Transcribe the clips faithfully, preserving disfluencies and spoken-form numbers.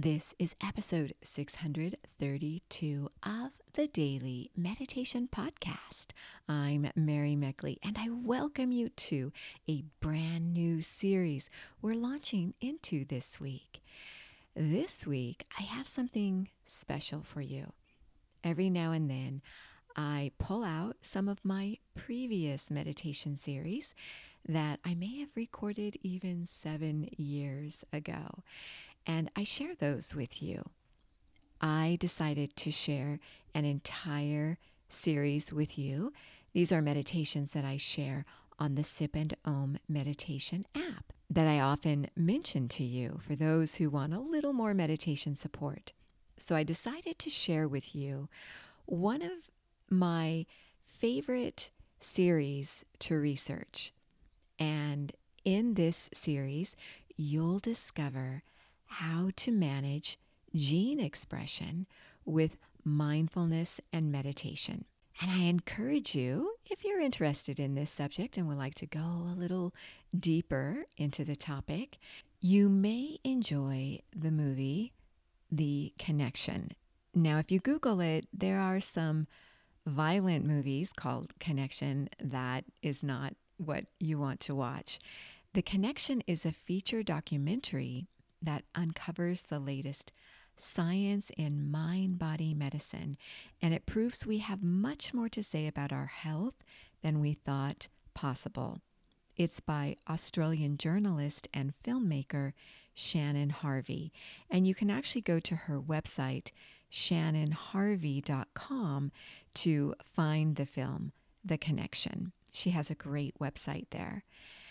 This is episode six hundred thirty-two of the Daily Meditation Podcast. I'm Mary Meckley, and I welcome you to a brand new series we're launching into this week. This week, I have something special for you. Every now and then, I pull out some of my previous meditation series that I may have recorded even seven years ago, and I share those with you. I decided to share an entire series with you. These are meditations that I share on the Sip and Om meditation app that I often mention to you for those who want a little more meditation support. So I decided to share with you one of my favorite series to research. And in this series, you'll discover how to manage gene expression with mindfulness and meditation. And I encourage you, if you're interested in this subject and would like to go a little deeper into the topic, you may enjoy the movie The Connection. Now, if you Google it, there are some violent movies called Connection. That is not what you want to watch. The Connection is a feature documentary that uncovers the latest science in mind-body medicine, and it proves we have much more to say about our health than we thought possible. It's by Australian journalist and filmmaker Shannon Harvey, and you can actually go to her website, shannon harvey dot com, to find the film, The Connection. She has a great website there.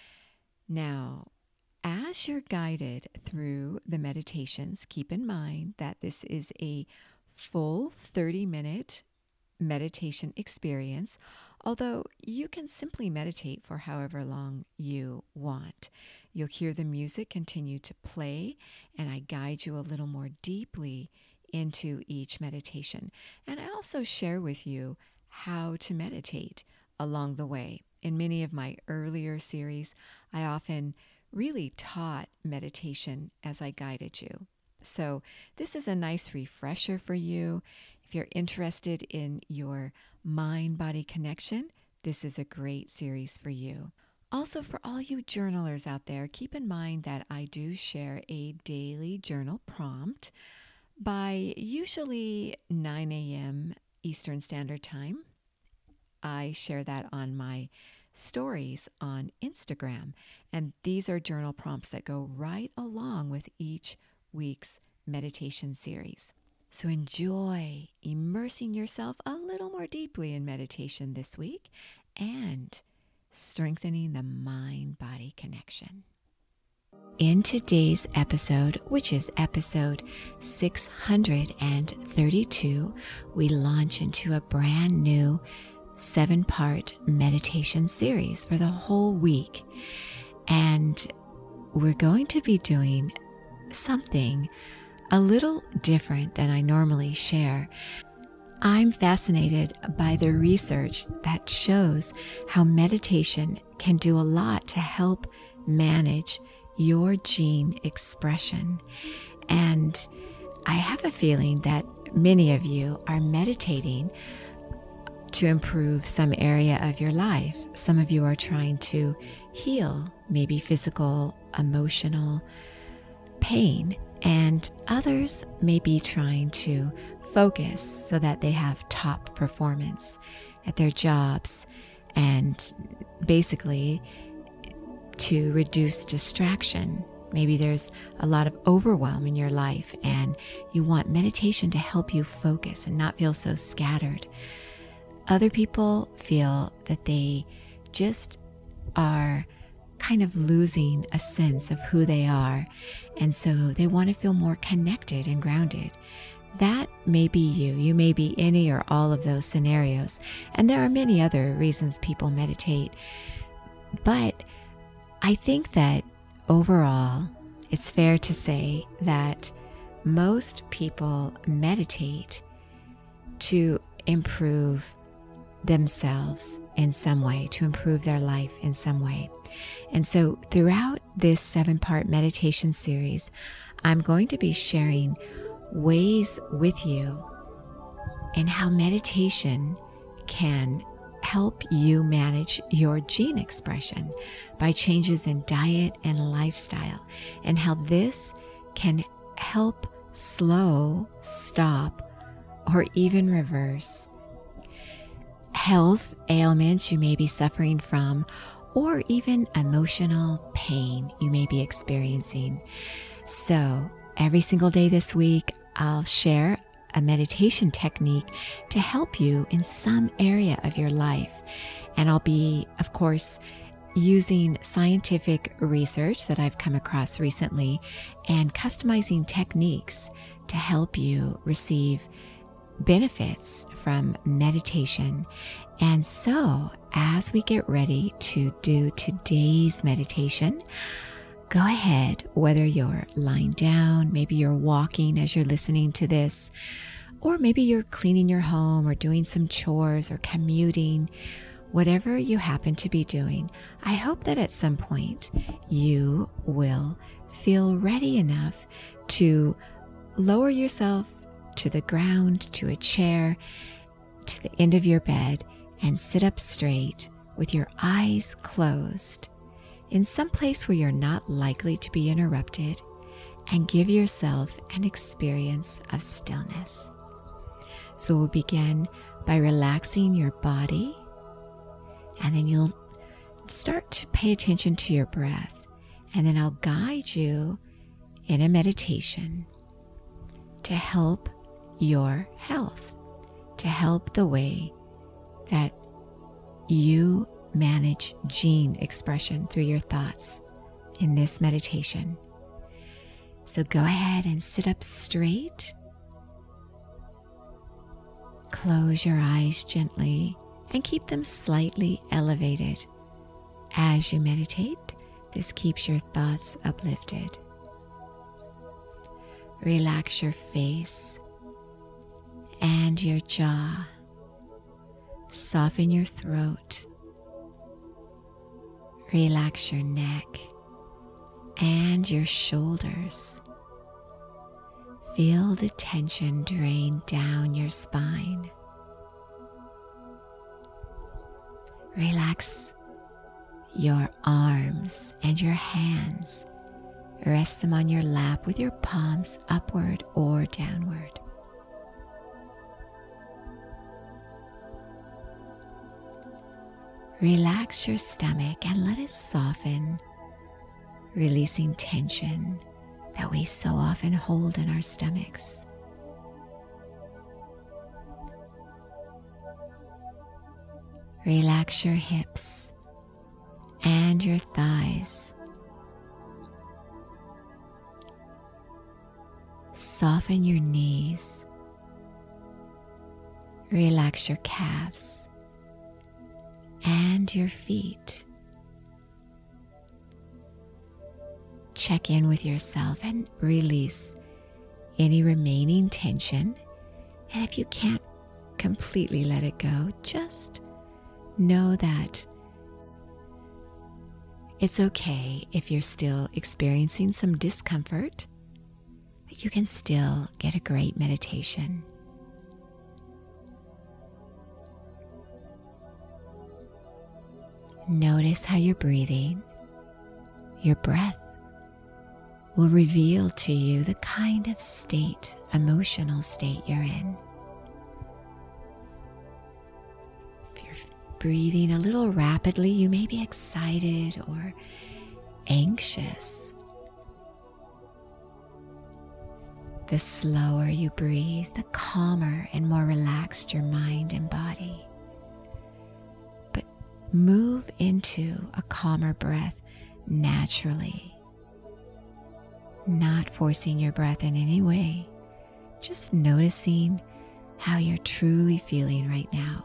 Now, as you're guided through the meditations, keep in mind that this is a full thirty-minute meditation experience, although you can simply meditate for however long you want. You'll hear the music continue to play, and I guide you a little more deeply into each meditation. And I also share with you how to meditate along the way. In many of my earlier series, I often really taught meditation as I guided you. So this is a nice refresher for you. If you're interested in your mind-body connection, this is a great series for you. Also, for all you journalers out there, keep in mind that I do share a daily journal prompt by usually nine a.m. Eastern Standard Time. I share that on my stories on Instagram, and these are journal prompts that go right along with each week's meditation series. So enjoy immersing yourself a little more deeply in meditation this week and strengthening the mind-body connection. In today's episode, which is episode six hundred thirty-two, we launch into a brand new seven-part meditation series for the whole week. And we're going to be doing something a little different than I normally share. I'm fascinated by the research that shows how meditation can do a lot to help manage your gene expression. And I have a feeling that many of you are meditating to improve some area of your life. Some of you are trying to heal maybe physical, emotional pain, and others may be trying to focus so that they have top performance at their jobs and basically to reduce distraction. Maybe there's a lot of overwhelm in your life and you want meditation to help you focus and not feel so scattered. Other people feel that they just are kind of losing a sense of who they are, and so they want to feel more connected and grounded. That may be you. You may be any or all of those scenarios, and there are many other reasons people meditate. But I think that overall, it's fair to say that most people meditate to improve themselves in some way, to improve their life in some way. And so throughout this seven-part meditation series, I'm going to be sharing ways with you in how meditation can help you manage your gene expression by changes in diet and lifestyle, and how this can help slow, stop, or even reverse health ailments you may be suffering from, or even emotional pain you may be experiencing. So every single day this week, I'll share a meditation technique to help you in some area of your life. And I'll be, of course, using scientific research that I've come across recently and customizing techniques to help you receive benefits from meditation. And so, as we get ready to do today's meditation, go ahead, whether you're lying down, maybe you're walking as you're listening to this, or maybe you're cleaning your home or doing some chores or commuting, whatever you happen to be doing, I hope that at some point you will feel ready enough to lower yourself to the ground, to a chair, to the end of your bed, and sit up straight with your eyes closed in some place where you're not likely to be interrupted, and give yourself an experience of stillness. So we'll begin by relaxing your body, and then you'll start to pay attention to your breath, and then I'll guide you in a meditation to help your health, to help the way that you manage gene expression through your thoughts in this meditation. So go ahead and sit up straight. Close your eyes gently and keep them slightly elevated. As you meditate, this keeps your thoughts uplifted. Relax your face and your jaw. Soften your throat. Relax your neck and your shoulders. Feel the tension drain down your spine. Relax your arms and your hands. Rest them on your lap with your palms upward or downward. Relax your stomach and let it soften, releasing tension that we so often hold in our stomachs. Relax your hips and your thighs. Soften your knees. Relax your calves and your feet. Check in with yourself and release any remaining tension. And if you can't completely let it go, just know that it's okay if you're still experiencing some discomfort, but you can still get a great meditation. Notice how you're breathing. Your breath will reveal to you the kind of state, emotional state you're in. If you're breathing a little rapidly, you may be excited or anxious. The slower you breathe, the calmer and more relaxed your mind and body. But move into a calmer breath naturally, not forcing your breath in any way, just noticing how you're truly feeling right now.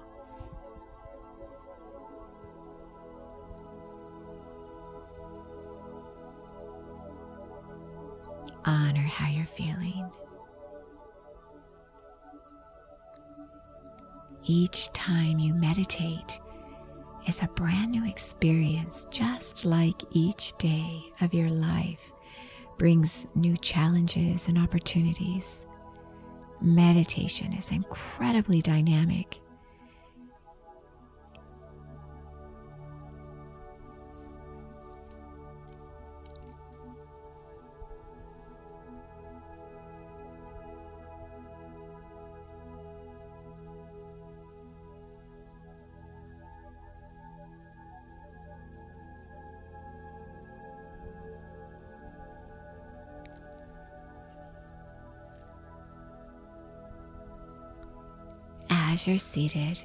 Honor how you're feeling. each time you meditate is a brand new experience, just like each day of your life brings new challenges and opportunities. Meditation is incredibly dynamic. As you're seated,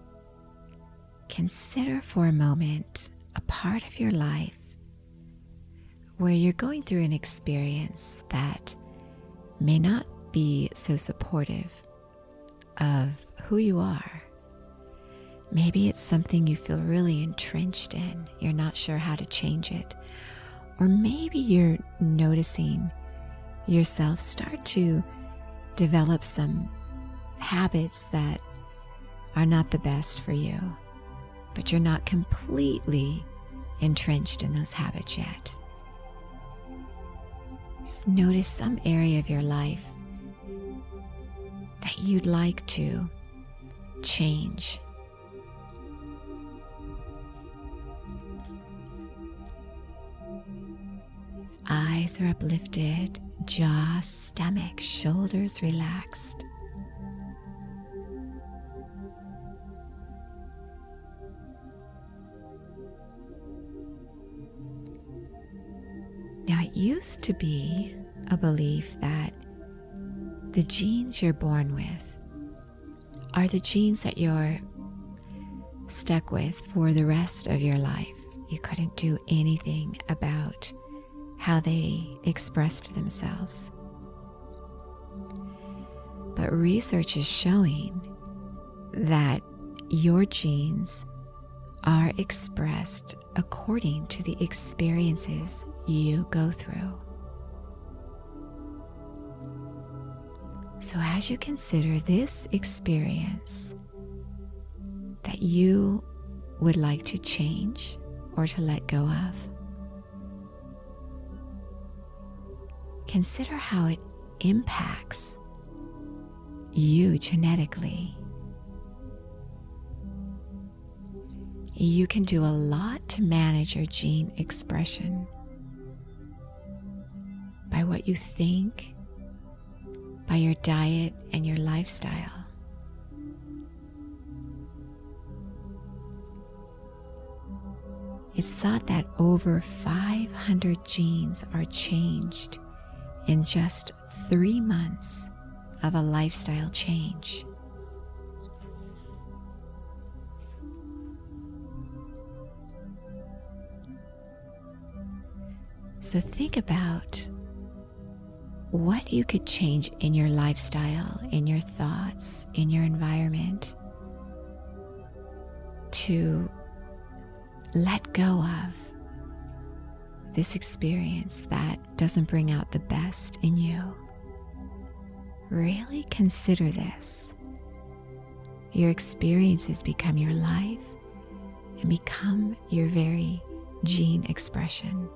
consider for a moment a part of your life where you're going through an experience that may not be so supportive of who you are. Maybe it's something you feel really entrenched in. You're not sure how to change it. Or maybe you're noticing yourself start to develop some habits that are not the best for you, but you're not completely entrenched in those habits yet. Just notice some area of your life that you'd like to change. Eyes are uplifted, jaw, stomach, shoulders relaxed. Now, it used to be a belief that the genes you're born with are the genes that you're stuck with for the rest of your life. You couldn't do anything about how they expressed themselves. But research is showing that your genes are expressed according to the experiences you go through. So as you consider this experience that you would like to change or to let go of, consider how it impacts you genetically. You can do a lot to manage your gene expression by what you think, by your diet and your lifestyle. It's thought that over five hundred genes are changed in just three months of a lifestyle change. So think about what you could change in your lifestyle, in your thoughts, in your environment to let go of this experience that doesn't bring out the best in you. Really consider this. Your experiences become your life and become your very gene expression.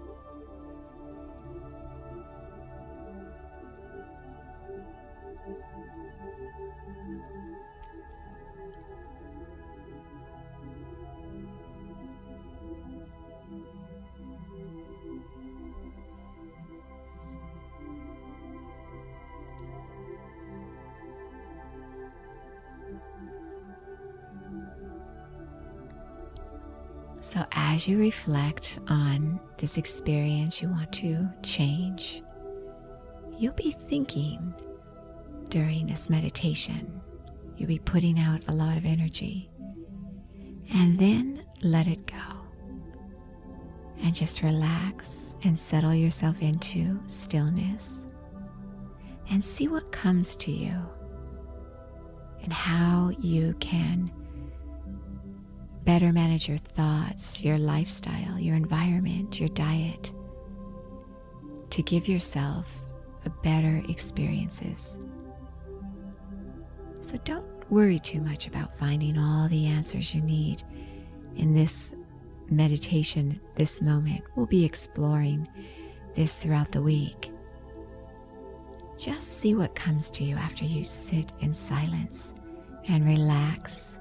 So as you reflect on this experience you want to change, you'll be thinking during this meditation. You'll be putting out a lot of energy. And then let it go. And just relax and settle yourself into stillness. And see what comes to you. And how you can better manage your thoughts, your lifestyle, your environment, your diet, to give yourself a better experiences. So don't worry too much about finding all the answers you need. In this meditation, this moment, we'll be exploring this throughout the week. Just see what comes to you after you sit in silence and relax.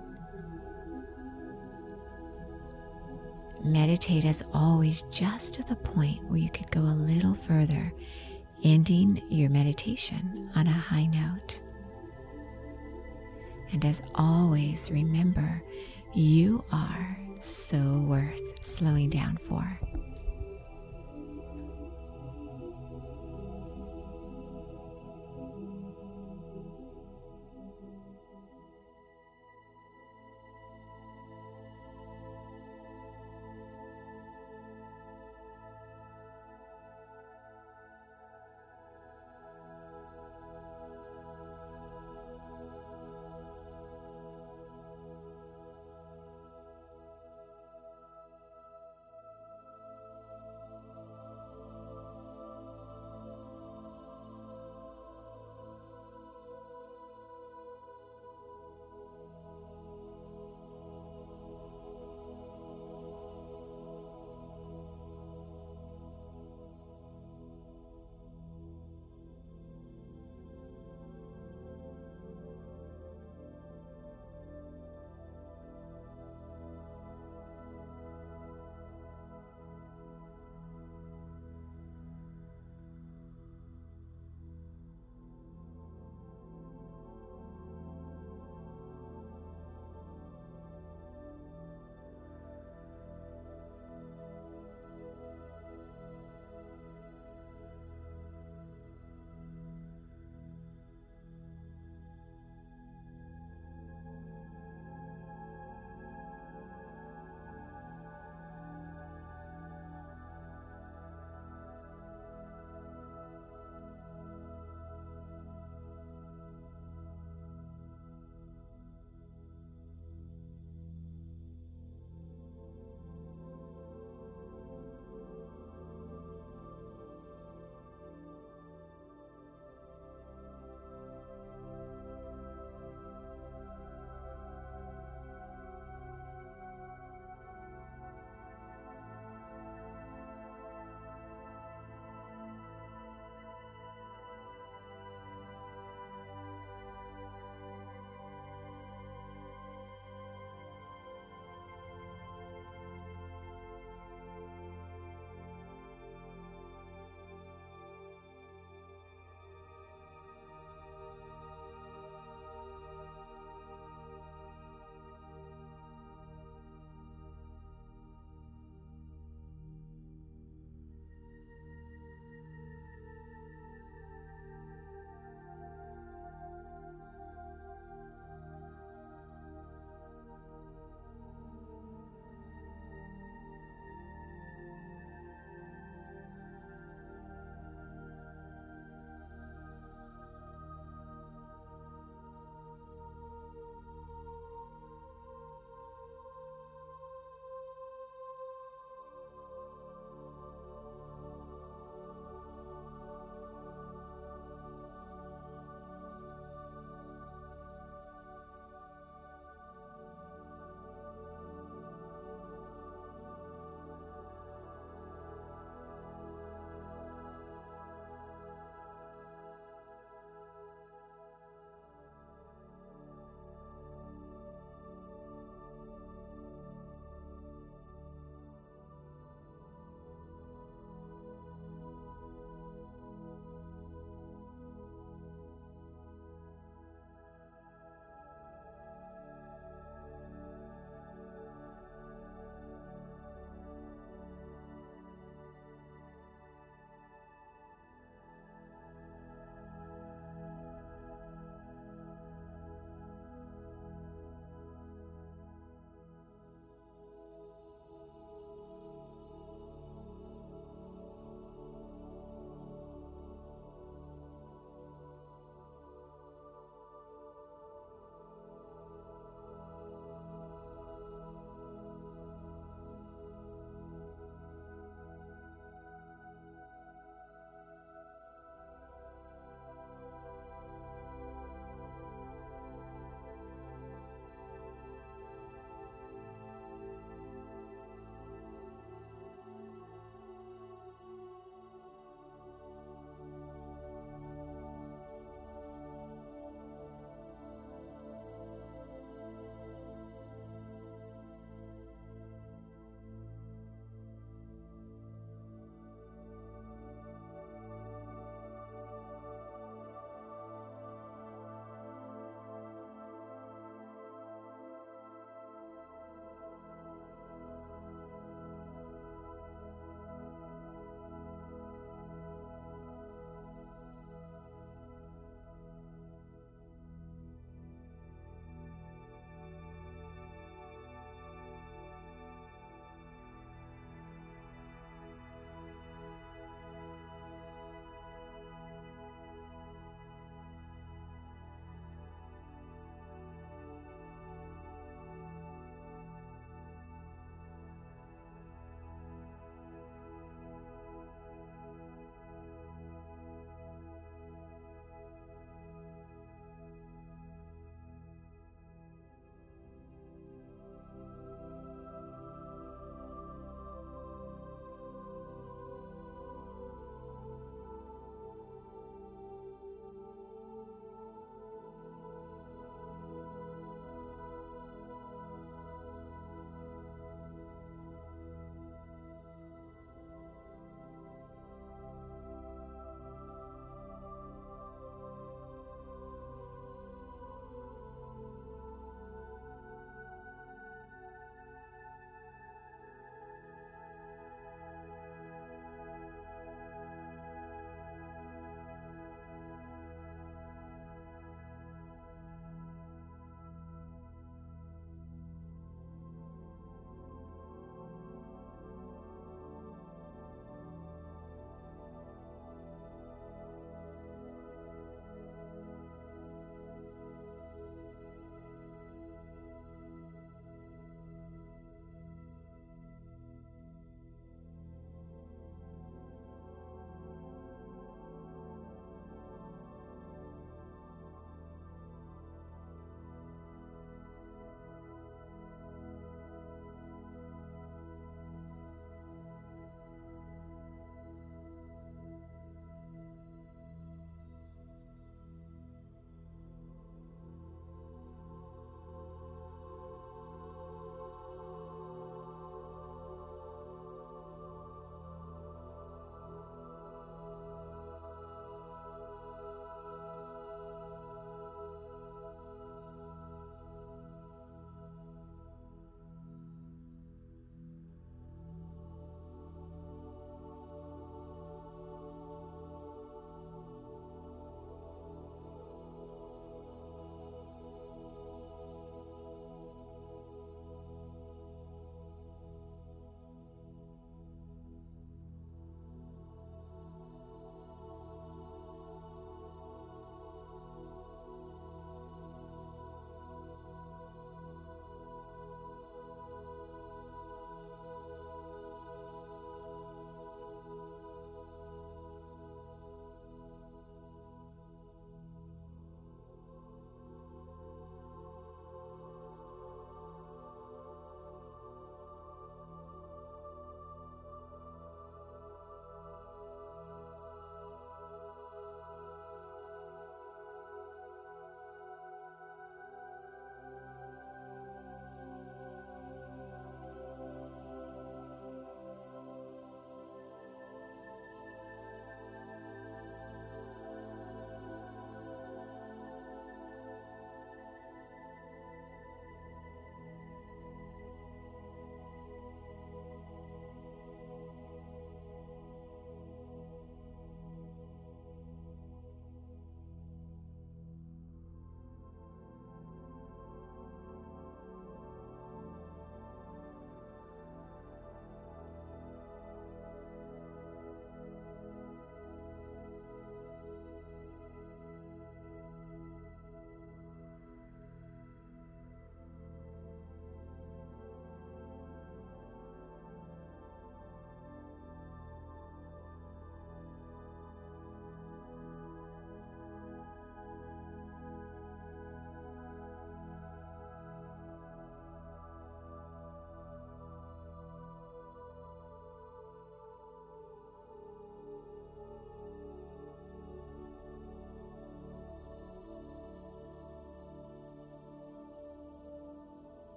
Meditate as always just to the point where you could go a little further, ending your meditation on a high note. And as always, remember, you are so worth slowing down for.